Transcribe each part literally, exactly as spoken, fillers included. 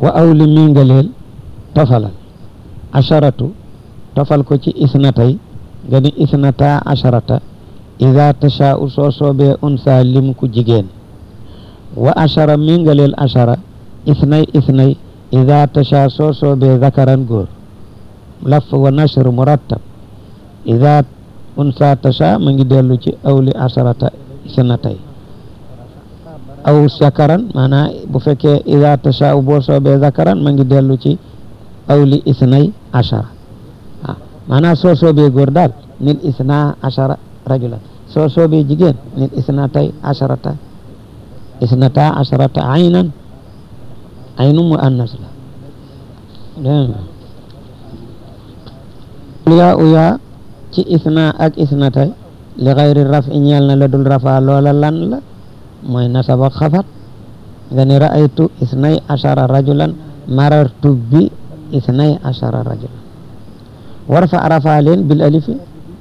wa awli mingaleel tofalal asharatu tofal ko ci isnatay nga ni isnata asharata ida tashaa'u soo soobee unsa lim ku jigéen wa ashara mingaleel ashara isnay isnay ida tashaa soo soobee zakaran góor laf wa nashr murattab ida unsa tashaa ma ngi dellu ci awli asharata isnatay aw zakaran maanaa bu fekkee ida tashaa boo soobee zakaran ma ngi dellu ci awli isnay ashara ah maanaa soo soobee góor daal nil isna ashara rajulan soo soobee jigéen nil isnatay asharata isnata asharata aynan aynu mu annas la yaa uyaa ci isna ak isnatay li xayri raf i ñeel na la dul rafa loola lan la mooy nasaba xafat nga ni ra'aytu isnay ashara rajulan marartu bi isnay ashara rajulan warfa rafa leen bil alifi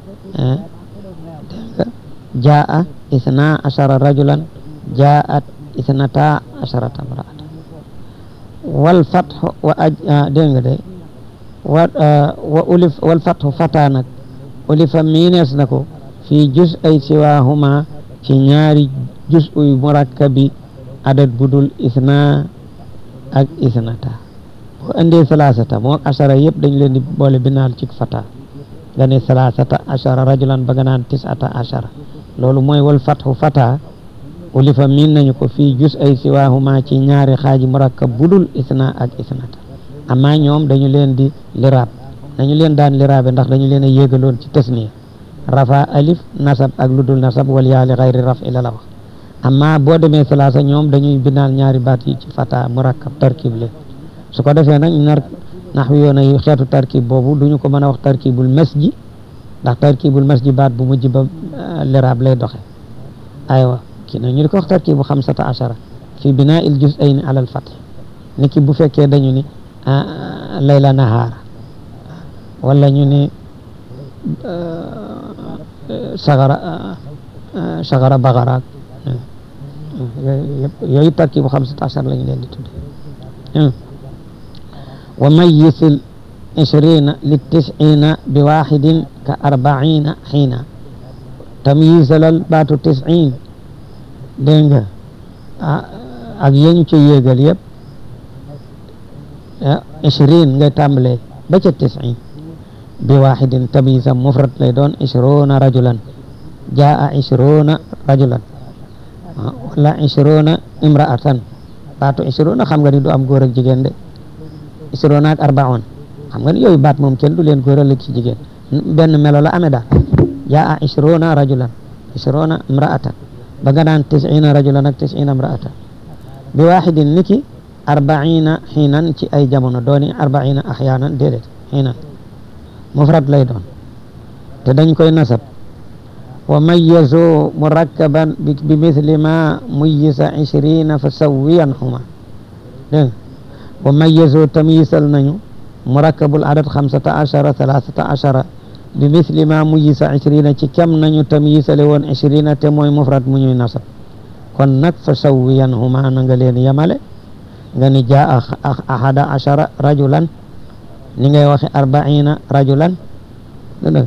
jaa isna ashara rajulan jaat isnata asharata imraata wal fathu wa aj dégg nga de wa wa ulif wal fathu fata nag ulifa miinees na ko fii jus ay siwaahuma ci ñaari jus uy murakkabi adad budul isna ak isnata boo indee salasata moo ashara yëpp dañ leen di boole binaal ci fata nga ne salasata ashara rajulan ba nga naan tisata ashara loolu mooy wal fathu fata ulifa miin nañu ko fii jus ay siwaahuma ci ñaari xaaji murakkab budul isna ak isnata amma ñoom dañu leen di liraab dañu leen daan liraabe ndax dañu leen a yéegaloon ci tasniya rafa alif nasab ak ludul nasab wal yaa li xayri raf ila la wax amma boo demee salaasa ñoom dañuy binaal ñaari baat yi ci fata murakkab tarkib leen su ko defee nag nar nax wi yoon ay xeetu tarkib boobu duñu ko mën a wax tarkibul masji ndax tarkibul masji baat bu mujj ba liraab lay doxe aywa kii nag ñu di ko wax tarkibu xamsata ashara fi binaa il juz'ayni ala al fath niki bu fekkee dañu ni layla nahaara wala ñu ni sagara sagara bagaraak yooyu tarkibu xamsata ashara lañu leen di tudde wa mayyisil ishrina li tis'ina bi waxidin ka arba'ina xiina tamyisalal baatu tis'in dégg nga ak yeñu ci yéegal yëpp ishrin ngay tàmbalee ba ca tis'in bi waxidin tamyisam mufrad lay doon ishruna rajulan jaa ishruna rajulan wala ishruna imraatan baatu ishruna xam nga ni du am góor ak jigéen de ishruna ak arbaun xam nga ni yooyu baat moom kenn du leen góoral ak ci jigéen benn melo la amee daal jaa ishruna rajulan ishruna imraatan ba nga daan tis'ina rajulan ak tis'ina imraatan bi waxidin niki arbaina xiinan ci ay jamono dooni arbaina axyaanan déedéet xiinan mufrad lay doon te dañ koy nasab wa mayyazu murakkaban bi misli ma muyyisa ishrina fa sawwiyan huma dégg wa mayyazu tamyisal nañu murakkabul adad xamsata ashara thalathata ashara bi misli ma muyyisa ishrina ci kem nañu tamyisale woon ishrina te mooy mufrad mu ñuy nasab kon nag fa sawwiyan huma na nga leen yamale nga ni jaa ahada ashara rajulan ni ngay waxe arbaina rajulan dëgg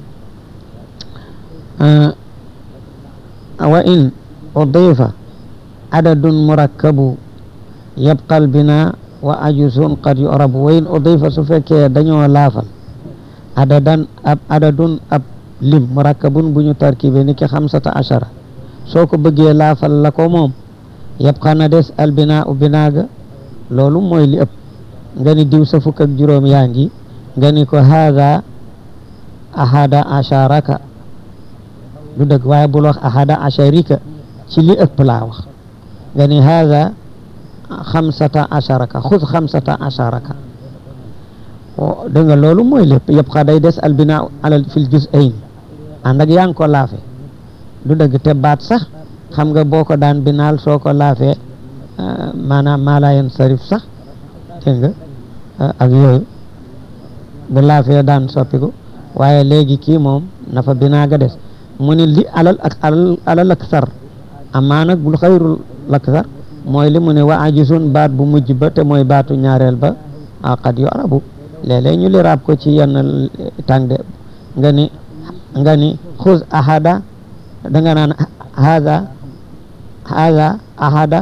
wa in udifa adadun murakkabu yabqa al bina wa ajusun qad yu'rabu wa in udifa su fekkee dañoo laafal adadan ab adadun ab lim murakkabun bu ñu tarkibe ni ki xamsata ashara soo ko bëggee laafal la ko moom yabqa na des al bina u binaaga loolu mooy li ëpp nga ni diw sa fukk ak juróom yaa ngi nga ni ko haada ahada asharaka du dëgg waaye bul wax ahada asharika ci li ëpp laa wax nga ni haada xamsata asharaka xud xamsata asharaka dégg nga loolu mooy lépp yëpp xa day des albina alal fil juz'ayn ànd ak yaa ngi ko laafe du dëgg te baat sax xam nga boo ko daan binaal soo ko laafee maanaam maa laa yansarif sax dégg nga ak yooyu bu laafee daan soppiku waaye léegi kii moom nafa binaa ga des mu ne li alal ak alal alal ak sar amaa nag bul xayrul ak sar mooy li mu ne wa ajisun baat bu mujj ba te mooy baatu ñaareel ba qad yu'rabu léeg-léeg ñu liraab ko ci yenn tànde nga ni nga ni xuz ahada danga naan haza haza ahada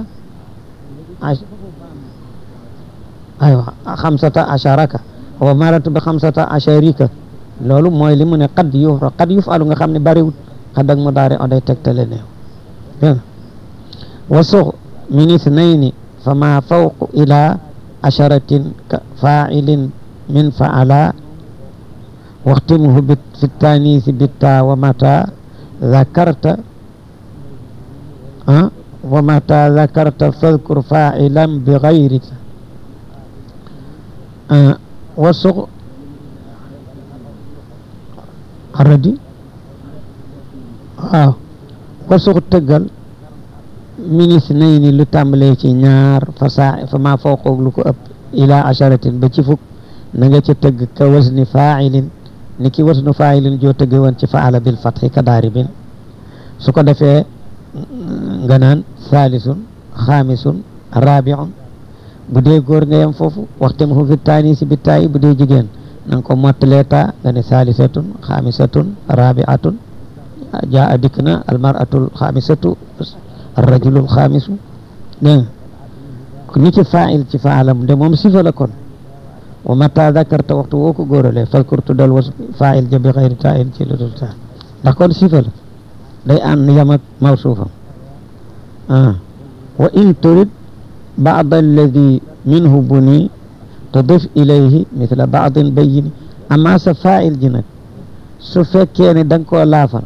aywa xamsata asharaka wa maratu bi xamsata asharika loolu mooy li mu ne qad yufra qad yufalu nga xam ne bariwut xad ak mudaari o day tegtale neew dégg wa sux min ithnayni fa ma fawqu ila asharatin ka fa'ilin min fa'ala waxtimuhu bi fi tanisi bitta wa mata zakarta ah wa mata zakarta fadkur fa'ilan bi ghayrika wa sux aradi waaw wa sux tëggal minis nay ni lu tàmbalee ci ñaar fa saa fa maa fawqoog lu ko ëpp ila asharatin ba ci fukk na nga ca tëgg ka wasni fa'ilin ni ki wasnu fa'ilin joo tëgg woon ci fa'ala bil fathi ka daaribin su ko defee nga naan saalisun xaamisun rabi'un bu dee góor nga yem foofu waxtam hu fi taanisi bi taayi bu dee jigéen na nga ko mottalee taa nga ne saalisatun xaamisatun rabi'atun jaa dikk na almaratul xaamisatu arrajulul xaamisu dégg nga ni ci faa'il ci fa'alam de moom sifa la kon wa mata zakarta waxtu woo ko góoralee fadkur tuddal was faa'il ja bi xayri taa'in ci lu dul taa ndax kon sifa la day ànd yam ak mawsuufam ah wa in turid بعض الذي منه بني تضيف إليه مثل بعض بين أما سفائل جنك سفكيني دنكو لافر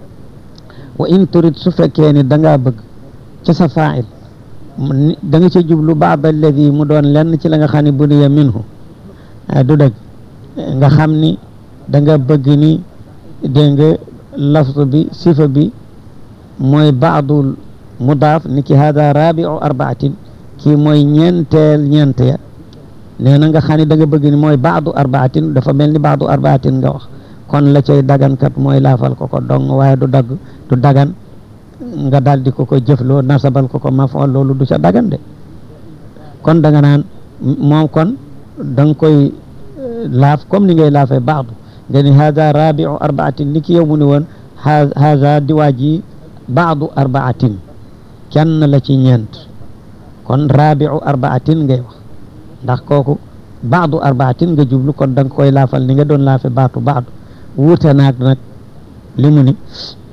وإن تريد سفكيني دنگا بغ سفائل دنگا جبلو بعض الذي مدون لن ci la nga xani بني منه du dëgg nga xam ni danga bëgg ni dégg lafz bi sifa bi mooy baadul mudaaf ni ki hada rabi'u arba'atin kii mooy ñeenteel ñeent ya nee na nga xam ne da nga bëgg ni mooy baadu arbaatin dafa mel ni baadu arbaatin nga wax kon la cay dagankat mooy laafal ko ko dong waaye du dagg du dagan nga daal di ko ko jëfloo nasabal ko ko mafool loolu du ca dagan de kon da nga naan moom kon da nga koy laaf comme ni ngay laafee baadu nga ni haza rabiu arbaatin ni ki yow mu ni woon haza diwaaji baadu arbaatin kenn la ci ñeent kon rabiu arbaatin ngay wax ndax kooku baadu arbaatin nga jublu kon da nga koy laafal ni nga doon laafe baatu baadu wuute naag nag li mu ni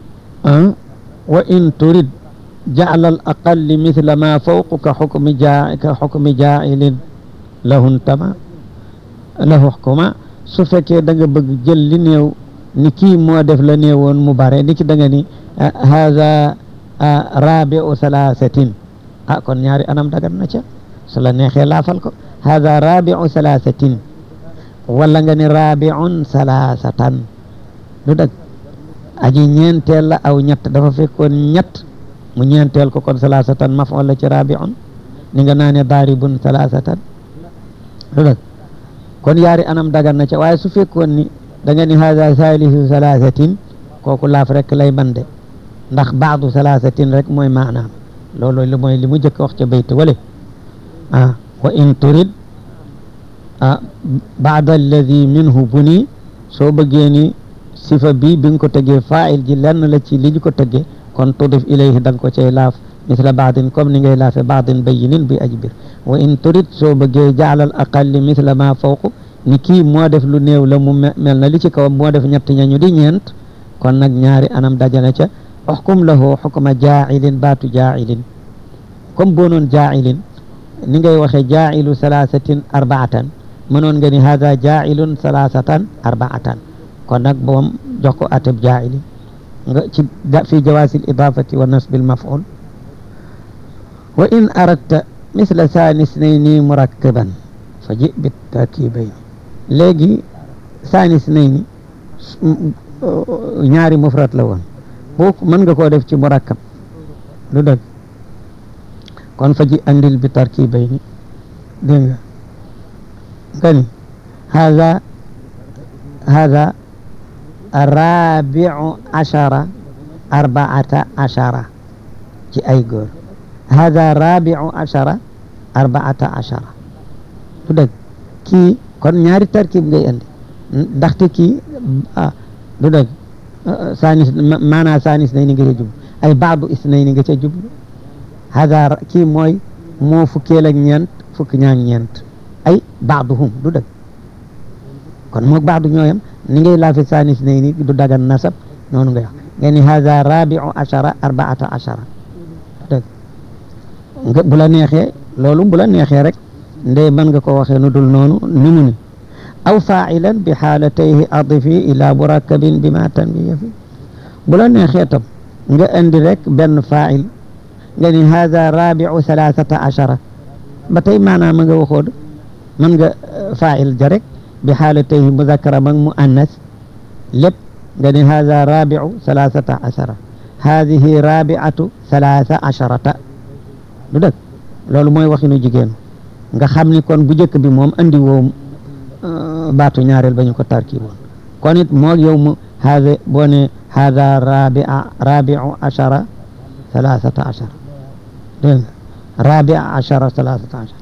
wa in turid ja'la al aqalli mithla ma fawqu ka xukmi jaa ka xukmi jaa'ilin lahun tama lahu xukma su fekkee da nga bëgg jël li néew ni kii moo def la néewoon mu bare ni ki da nga ni haza rabiu salaasatin ah kon ñaari anam dagan na ca su la neexee laafal ko hada rabiu salaasatin wala nga ni rabiun salaasatan lu dëgg aji ñeenteel la aw ñett dafa fekkoon ñett mu ñeenteel ko kon salaasatan maf'ul la ci rabiun ni nga naane daribun salaasatan lu dëgg kon ñaari anam dagan na ca waaye su fekkoon ni da nga ni hada salisu salaasatin kooku laaf rek lay bande ndax baadu salaasatin rek mooy maanaam loolu li mooy li mu jëkk wax ca bayt wale ah wa in turid ah baada alladi minhu buni soo bëggee ni sifa bi bi nga ko tëggee fa'il ji lenn la ci li ñu ko tëggee kon tudif ilayhi da nga ko cay laaf misla baadin comme ni ngay laafe baadin bayinin bi aji bir wa in turid soo bëggee jaalal aqalli misla ma fawqu ni kii moo def lu néew la mu mel na li ci kawam moo def ñett ñañu di ñeent kon nag ñaari anam dajana ca uxkum lahu xukma jaa'ilin baatu jaa'ilin comme boo noon jaa'ilin ni ngay waxee jaa'ilu salaasatin arbaatan mënoon nga ni hada jaa'ilun salaasatan arbaatan kon nag boom jox ko ateb jaa'ilin nga ci fi jawaasil idaafati wa nasbil maf'ul wa in aradta misla saani isnayni murakkaban fa ji bit tarkibayni léegi saani isnayni ñaari mufrad la woon boo mën nga koo def ci murakkab lu dëgg kon fa ji andil bi tarkibayni dégg nga nga ni haza haza rabiu ashara arbaata ashara ci ay góor hada rabiu achara arbaata achara du dëgg kii kon ñaari tarkib ngay andi ndaxte kii du dëgg sanis maanaa sanis nay ni nga ca jublu ay baadu isnay ni nga ca jublu hada kii mooy moo fukkeel ak ñeent fukki ñaak ñeent ay baaduhum du dëgg kon moog baadu ñooyam ni ngay laafi sanis nay ni du dagan nasab noonu ngay wax nga ni hada rabiu achara arbaata achara dëgg nga bu la neexee loolu bu la neexee rek ndey mën nga ko waxee nu dul noonu ni mu ni aw faa'ilan bi xaalatayhi adifi ila murakabin bi ma tanbiya fi bu la neexee tam nga indi rek benn faa'il nga ni hada rabiu thalathata achara ba tey maanaam nga waxood mën nga faa'il ja rek bi xaalatayhi muzakkara mag mu annas lépp nga ni hada rabiu thalathata achara hadihi rabiatu thalatha acharata du dëgg loolu mooy waxinu jigéen nga xam ni kon bu njëkk bi moom andi woo baatu ñaareel ba ñu ko tarki woon kon it moog yow mu hada boo ne hada rabia rabiu achara thalathata achara dégg nga rabia achara thalathata achara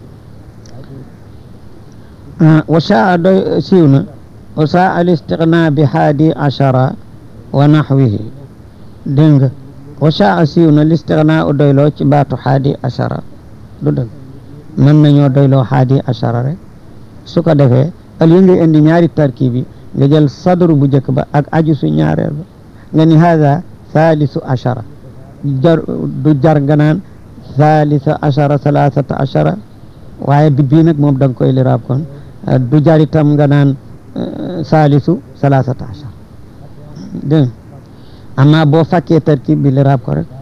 wa shaa doy siiw na wa saa al istighna bi haadi achara wa naxwihi dégg nga wa shaa siiw na listighna u doyloo ci baatu haadi achara du dëgg mën nañoo doyloo haadi achara rek su ko defee al yi ngay indi ñaari tarkib bi nga jël sadru bu njëkk ba ak aju su ñaareel ba nga ni hada thalithu achara jar du jar nga naan thalitha achara thalathata achara waaye bi bii nag moom da nga koy liraab kon du jar itam nga naan thalithu thalathata achara dégg amma boo fakkee tarkib bi liraab ko rek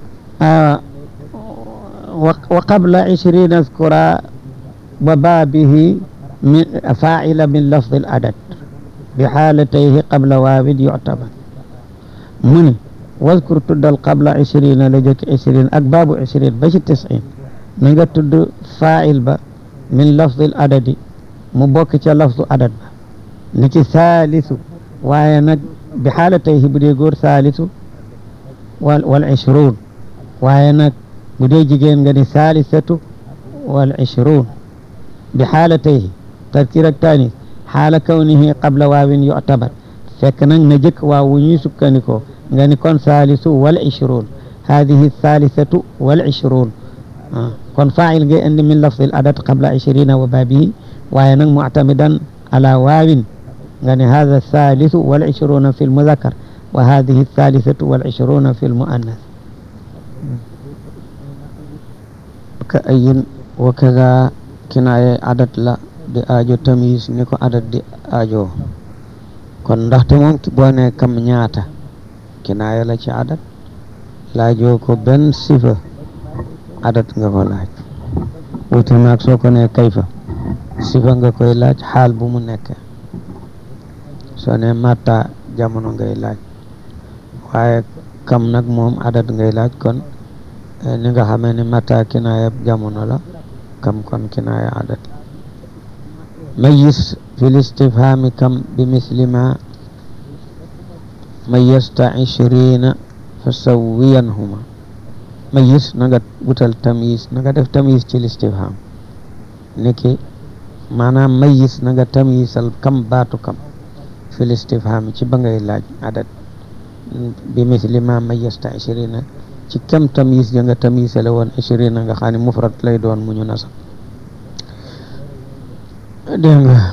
wa qabla ishrina azkura wa baabihi من فاعل من لفظ العدد بحالتيه قبل واو يعتبر من واذكر تدل قبل عشرين لجك عشرين أكباب عشرين باش تسعين نغا تد فاعل با من لفظ العدد مبوك لفظ عدد با نكي ثالث واي نك بحالتيه بدي غور ثالث والعشرون واي نك بدي جيجين غني ثالثة والعشرون بحالتيه تذكير الثاني حال كونه قبل واو يعتبر فكنا نجك واو يسكنكو يعني كون ثالث والعشرون هذه الثالثة والعشرون آه. كون فاعل جاء من لفظ العدد قبل عشرين وبابه وين معتمدا على واو يعني هذا الثالث والعشرون في المذكر وهذه الثالثة والعشرون في المؤنث كأي وكذا kinaaye adat la di aajo tamis ni ko adat di aajo kon ndaxte moom boo ne kam ñaata kinaaye la ci adat laajoo ko benn sifa adat nga ko laaj wuute naag soo ko ne kayfa sifa nga koy laaj xaal bu mu nekk soo ne mata jamono ngay laaj waaye kam nag moom adat ngay laaj kon ni nga xamee ni mata kinaaye jamono la كم كن كناية عدد ميز في الاستفهام كم بمثل ما ميزت عشرين فسوينهما ميز نقد بطل تمييز نقد تمييز في الاستفهام نكي معنى ميز نقد تمييز الكم باتو كم في الاستفهام تبغى علاج عدد بمثل ما ميزت عشرين ci kem tamis ja nga tamisale woon ishirina nga xam ne mufrad lay doon mu ñu nasab dégg nga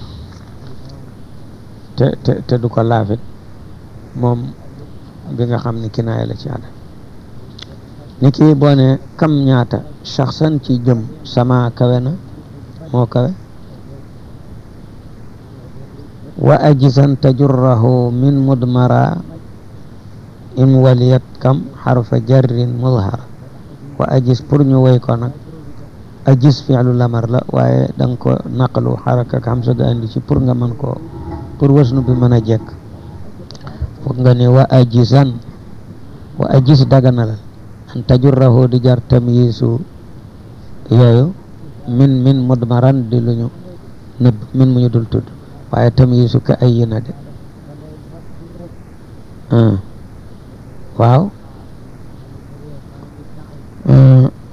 te te te du ko laafit moom bi nga xam ne kinaaya la ci àdda ni kii boo ne kam ñaata shaxsan ci jëm sama kawe na moo kawe wa ajisan tajurrahu min mudmara in waliyat kam xarfa jarrin mudhar wa ajis pour ñu woy ko nag ajis fi'lu lamar la waaye da nga ko naqalu xaraka ak hamsa ga andi ci pour nga mën ko pour wasnu bi mën a jekk foog nga ne wa ajisan wa ajis daganalal an tajurrahu di jar tamyisu yooyu min min mudmaran di luñu nëbb min mu ñu dul tudd waaye tamyisu ka ay na de waaw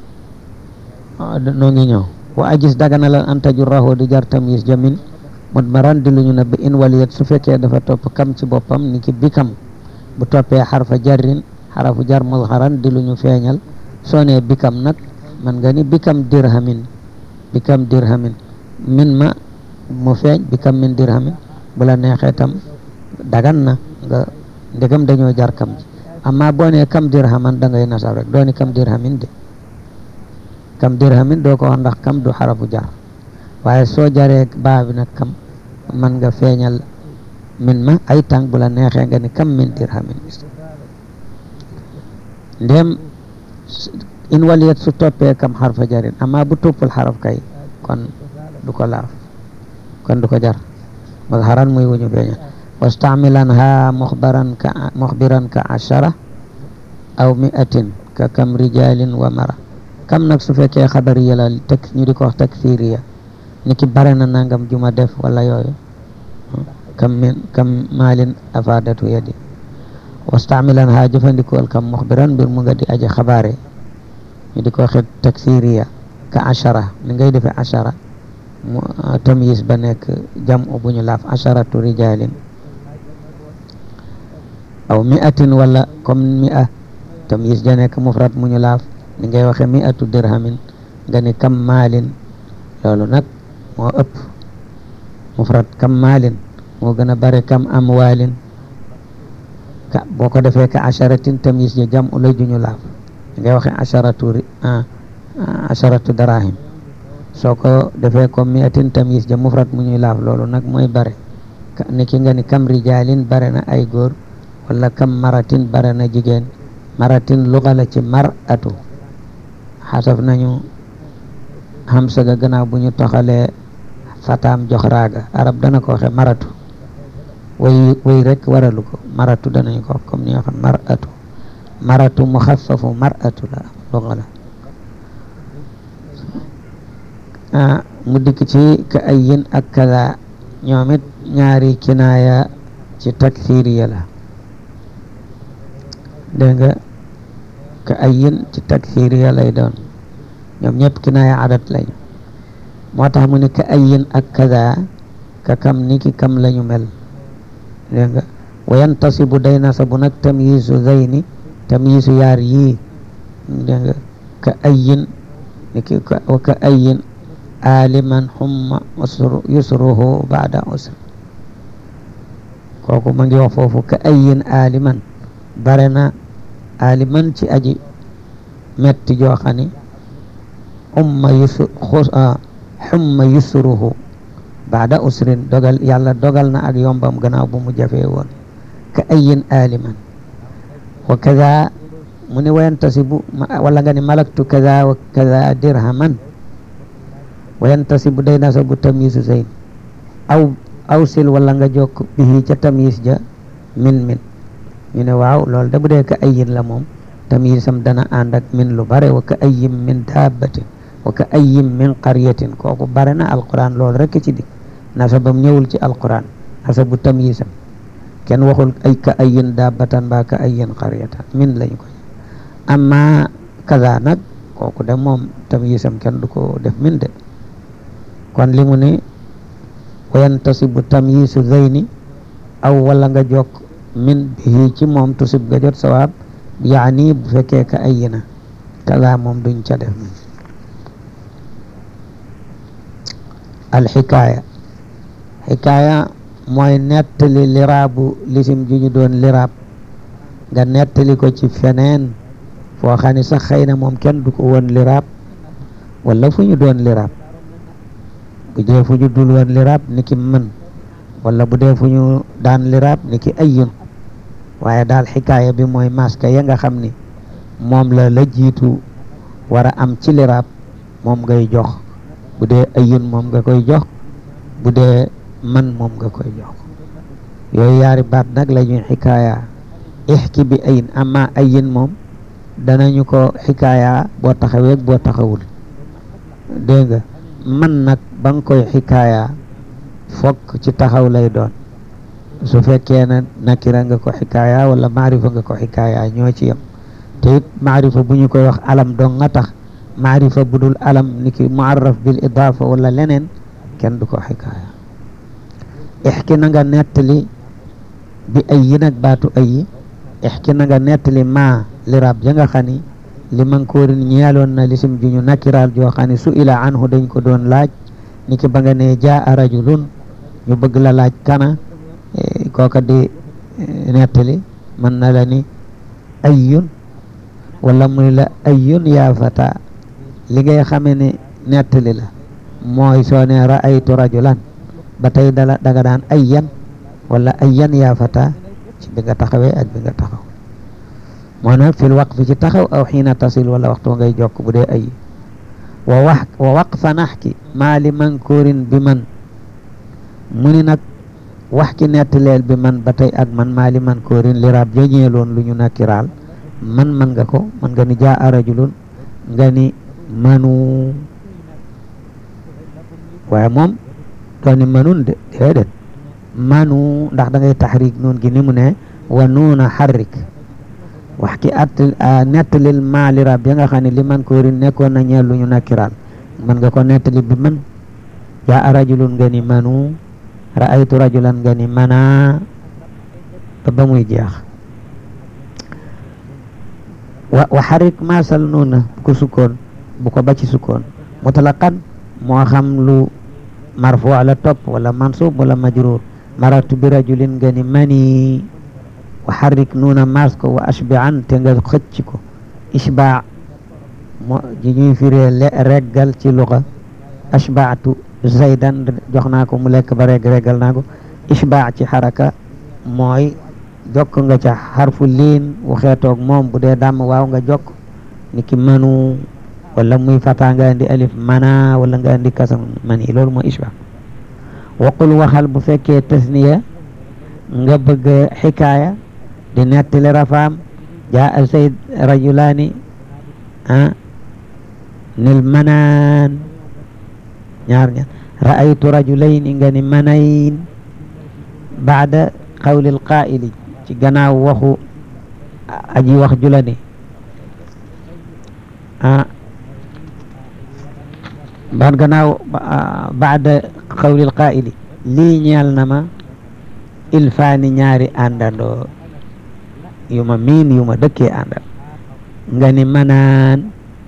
noo ngi ñëw wa ajis dagana la anta jurrahu di jar tamyiz jamin mudmaran di lu ñu nëbb in waliyat su fekkee dafa topp kam ci boppam ni ki bikam bu toppee xarfa jarrin xarafu jar muzharan di lu ñu feeñal soo nee bikam nag man nga ni bikam dirhamin bikam dirhamin min ma mu feeñ bikam min dirhamin bu la neexee tam dagan na nga ndegam dañoo jar kam ji amma boo nee kam dirhaman da ngay nasab rek doo ni kam dirhamin de kam dirhamin doo ko wax ndax kam du xarafu jar waaye soo jaree baa bi nag kam man nga feeñal min ma ay tàng bu la neexee nga ni kam min dirhamin ndem in waliyat su toppee kam xarfa jarin amma bu toppul xaraf kay kon du ko laaf kon du ko jar mazharan muy wuñu feeñal wastamilan ha muxbaran ka muxbiran ka ashara aw miatin ka kam rijalin wa mara kam nag su fekkee xabariya la tek ñu di ko wax taksiriya ni ki bare na nangam juma def wala yooyu kam min kam maalin afadatu yadi wastamilan ha jëfandikool kam muxbiran mbir mu nga di aji xabaare ñu di ko waxee taksiriya ka ashara ni ngay defee ashara mu tamyiz ba nekk jam u bu ñu laaf asharatu rijalin aw miatin wala comme mia tamyiz ja nekk mufrad mu ñu laaf ni ngay waxe miatu dirhamin nga ni kam maalin loolu nag moo ëpp mufrad kam maalin moo gën a bare kam amwaalin ka boo ko defee ka asharatin tamyiz ja jam u lay ju ñu laaf ni ngay waxe asharatu ri asharatu darahim soo ko defee comme miatin tamyiz ja mufrad mu ñuy laaf loolu nag mooy bare ni ki nga ni kam rijalin bare na ay góor wala kam maratin bare na jigéen maratin luga la ci mar'atu xasaf nañu hamsa ga gannaaw bu ñu toxalee fataam jox raaga arab dana ko waxe maratu way way rek waralu ko maratu danañu ko wax comme ni nga xam mar'atu maratu muxaffafu mar'atu la luga la ah mu dikk ci ka ayyin ak kaza ñoom it ñaari kinaaya ci taksiriya la dégg nga ka ayyin ci taksiriya lay doon ñoom ñëpp kinaaya adat lañu moo tax mu ne ka ayyin ak kaza ka kam ni ki kam lañu mel dégg nga wa yantasibu day nasabu nag tamyizu zayni tamyizu yaar yii dégg nga ka ayyin ni ki wa ka ayyin aliman humma usru yusruhu ba'da usr kooku ma ngi wax foofu ka ayyin aliman bare na aliman ci aji metti joo xam ne umma yusru humma yusruhu ba'da usrin dogal yàlla dogal na ak yombam gannaaw bu mu jafee woon ka ayyin aliman wa kaza mu ne wayantasibu wala nga ni malaktu kaza wa kaza dirhaman wayantasibu day nasabu tamyizu zayn aw aw sil wala nga jokk bihi ca tamyiz ja min min ñu ne waaw loolu da bu dee ka ayyin la moom tamyizam dana ànd ak min lu bare wa ka ayyin min dabbatin wa ka ayyin min qaryatin kooku bare na alquran loolu rek ci dik nasabam ñëwul ci alquran nasabu tamyizam kenn waxul ay ka ayyin dabbatan ba ka ayyin qaryatan min lañu ko amma kaza nag kooku de moom tamyizam kenn du ko def min de kon li mu ne wayantasibu tamyizu zayni aw wala nga jokk min bihi ci moom tusib nga jot sawaab yaani bu fekkee ka ayyina kaza moom duñ ca def min alxikaaya xikaaya mooy nettali liraabu lisim ju ñu doon liraab nga nettali ko ci feneen foo xam ne sax xëy na moom kenn du ko woon liraab wala fu ñu doon liraab bu dee fu ñu dul woon liraab ni ki mën wala bu dee fu ñu daan liraab ni ki ayyun waaye daal xikaaya bi mooy maska ya nga xam ni moom la la jiitu war a am ci liraab moom ngay jox bu dee ayyun moom nga koy jox bu dee man moom nga koy jox yooyu yaari baat nag la ñuy xikaaya ixki bi ayin amma ayin moom danañu ko xikaaya boo taxawee boo taxawul dégg nga man nag ba nga koy xikaaya fokk ci taxaw lay doon su fekkee ne nakira nga ko xikaaya wala maarifa nga ko xikaaya ñoo ci yem te it maarifa bu ñu koy wax alam dong nga tax maarifa budul alam niki muarraf bil idafa wala leneen kenn du ko xikaaya ixki na nga nettali bi ay yi nag baatu ay yi ixki na nga nettali maa li rab ja nga xam ni li man kóorin ñeeloon na lisim ju ñu nakiraal joo xam ne su ila anhu dañ ko doon laaj niki ba nga ne jaa rajulun ñu bëgg la laaj kana kooka di nettali mën na la ni ayyun wala muy la ayyun yaa fata li ngay xamee ne nettali la mooy soo ne ra'aytu rajulan ba tey dala daga daan ayyan wala ayyan yaa fata ci bi nga taxawee ak bi nga taxaw moo nag fil waqfi ci taxaw aw xiina tasil wala waxtu ngay jokk bu dee ay wa wax wa waqfa naxki maa li mankoorin bi man mu ni nag wax ki nettaleel bi man ba tey ak man maa li mankoorin li rab jañeeloon lu ñu nakiraal man man nga ko man nga ni jaa rajulun nga ni manu waaye moom dooni manun de déedéet manu ndax da ngay taxrik noon gi ni mu ne wa nuuna xarrik wax ki at nettalil maa li rab ya nga xam ne li man koorin nekkoon na ñeel lu ñu nakiraal man nga ko nettali bi man jaa rajulun nga ni manu ra'aytu rajulan nga ni mana ba ba muy jeex wa wa xarik maasal nuuna bu ko sukkoon bu ko ba ci sukkoon mutlaqan moo xam lu marfu la topp wala mansub wala majrur maratu bi rajulin nga ni mani wa xarik nuuna maas ko wa ashbi'an te nga xëcc ko ishba' mo ji ñuy firee reggal ci luga ashba'tu zaydan jox naa ko mu lekk ba reg reggal naa ko ishba' ci xaraka mooy jokk nga ca xarfu liin wu xeetoog moom bu dee dàmm waaw nga jokk niki manu wala muy fata nga indi alif mana wala nga indi kasam mani loolu mooy ishba' waqul waxal bu fekkee tasniya nga bëgg xikaaya di nettali rafaam jaa zayd rajulaani ah nil manaan ñaar ñaar ra'aytu rajulayni nga ni manayn baada qawlil qaa'ili ci gannaaw waxu aji wax jula ni ah ban gannaaw baada qawlil qaa'ili lii ñeel na ma ilfaani ñaari àndandoo yu ma miin yu ma dëkkee àndal nga ni manaan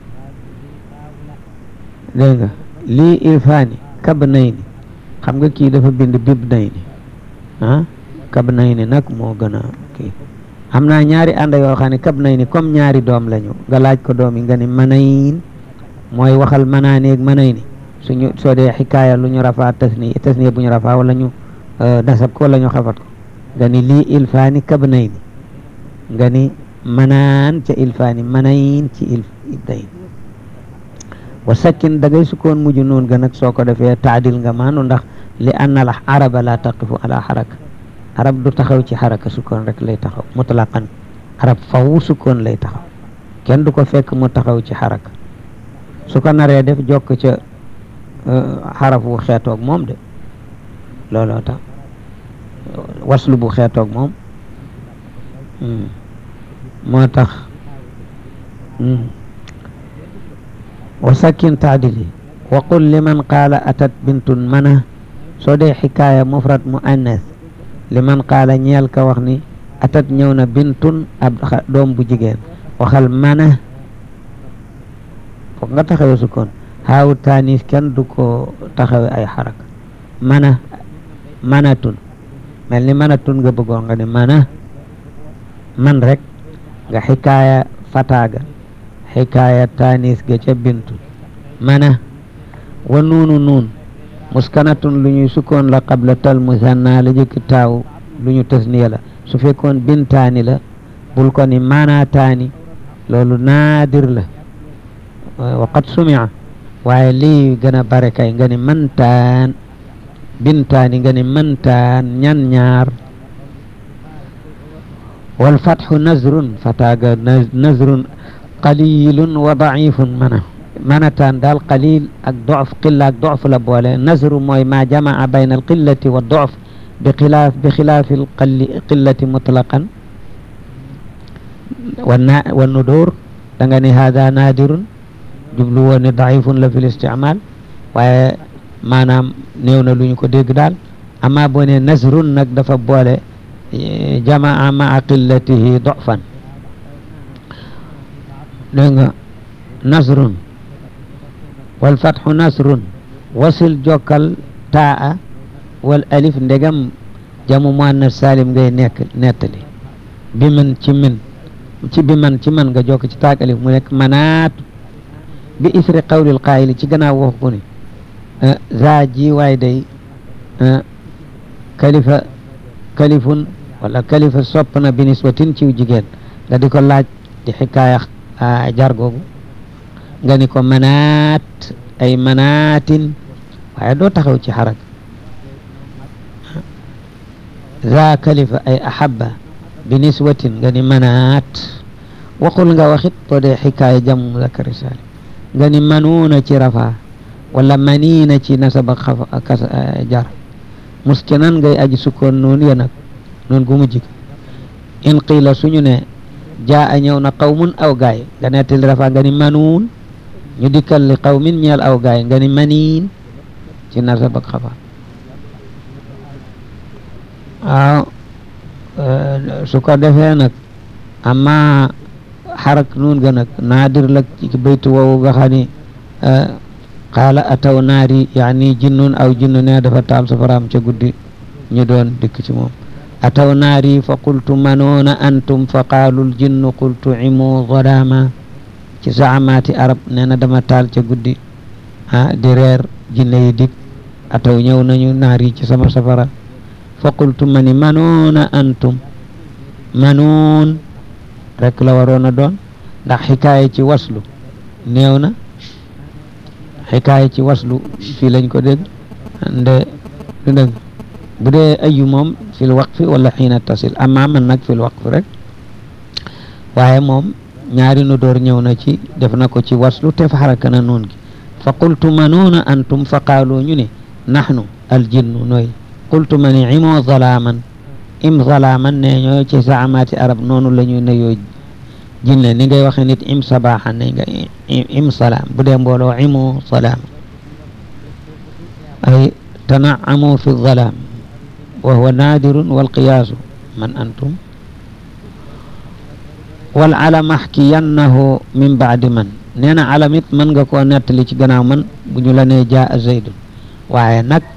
dégg nga lii ilfaani kab nay ni xam nga kii dafa bind bib nay ni ah kab nay ni nag moo gën a kii xam naa ñaari ànd yoo xam ne kab nay ni comme ñaari doom lañu nga laaj ko doom yi nga ni manayin mooy waxal manaaneeg manay ni suñu soo dee xikaaya lu ñu rafaa tasni tasni bu ñu rafaa wala ñu nasab ko wala ñu xafat ko nga ni lii ilfaani kab nay ni nga ni manaan ca ilfaani manayin ci il dayn wa sakkin da ngay sukkoon mujj noon ga nag soo ko defee taadil nga maanu ndax li anna al araba la taqifu ala xaraka arab du taxaw ci xaraka sukkoon rek lay taxaw mutlaqan arab faw sukkoon lay taxaw kenn du ko fekk mu taxaw ci xaraka su ko naree def jokk ca xaraf wu xeetoog moom de looloo tax waslu bu xeetoog moom moo tax wa sakkin taadili wa qul liman qaala atat bintun mana soo dee xikaaya mufrad muannas liman qaala ñeel ka wax ni atat ñëw na bintun ab doom bu jigéen waxal mana foog nga taxawe sukkoon haawu taanis kenn du ko taxawe ay xarak mana manatun mel ni manatun nga bëggoon nga ni mana man rek nga xikaaya fataaga xikaaya taanis ga ca bintu mana wa nuunu nuun muskanatun lu ñuy sukkoon la qabla tal musanna la jëkk taaw lu ñu tasniya la su fekkoon bintaani la bul ko ni manataani loolu naadir la wa qad sumia waaye lii gën a bare kay nga ni mantaan bintaani nga ni mantaan ñan ñaar wal fatxu nazrun fataaga nazrun qalilun wa daifun mana manataan daal qalil ak dof qilla ak dof la boole nazru mooy ma jamaa bayna al qillati wa dof bi xilaaf bi xilaafi al qillati mutlaqan wa na wa nudur da nga ni hada nadirun jublu woon ne daifun la fil istimal waaye maanaam néew na lu ñu ko dégg daal amma boo ne nasrun nag dafa boole jamaa maa qillatihi dofan dégg nga nasrun wal fatxu nasrun wasil jokkal taa wal alif ndegam jamu muannas salim ngay nekk nettali bi man ci min ci bi man ci man nga jokk ci taak alif mu nekk manaat bi isri qawlil qaayili ci gannaaw wax ku ne za ji waay day kalifa kalifun wala kalifa sopp na bi niswatin ciw jigéen nga di ko laaj di xikaaya jar googu nga ni ko manaat ay manaatin waaye doo taxaw ci xarak za kalifa ay ahabba bi niswatin nga ni manaat waxul nga waxit boo dee xikaaya jamu muzakkar salim nga ni manuuna ci rafa wala maniina ci nasaba xaf kas jar muskinan ngay aji sukkoon noonu ya nag noonu gu mujj in qiila suñu ne jaa a ñëw na qawmun aw gaay nga nettali rafa nga ni manuun ñu dikkal li qawmin ñeel aw gaay nga ni maniin ci nasaba xafa waaw su ko defee nag amma xarak nuun ga nag naadir la ci baytu woowu nga xam ni qaala ataw naari yaani jinnun aw jinnu ne dafa taal safaraam ca guddi ñu doon dikk ci moom ataw naari fa qultu manoona antum fa qaalul jinnu qultu imu zalama ci zaamaati arab nee na dama taal ca guddi ah di reer jinne yi dik ataw ñëw nañu naari ci sama safara fa qultu mani manoona antum manoon rek la waroon a doon ndax xikaaya ci waslu néew na xikaaya ci waslu fii lañ ko dégg nde du dégg bu dee ayu moom fil waqfi wala xiina tasil amma man nag fil waqfi rek waaye moom ñaari nu door ñëw na ci def na ko ci waslu te fa xaraka na noon gi fa qultu manuuna antum fa qaalu ñu ne nahnu aljinnu nooy qultu ma ni imoo zalaaman im zalaaman ne ñoo ci zaamaati arab noonu la ñu neyoo jinne ni ngay waxe nit im sabaaxan ne nga im salaam bu dee mbooloo imoo salaam ay tanaamu fi zalaam wa huwa naadirun wal qiyaasu man antum wal alam axkiyannahu min baadi man nee na alam it mën nga koo nettali ci gannaaw man bu ñu la nee jaa zaydun waaye nag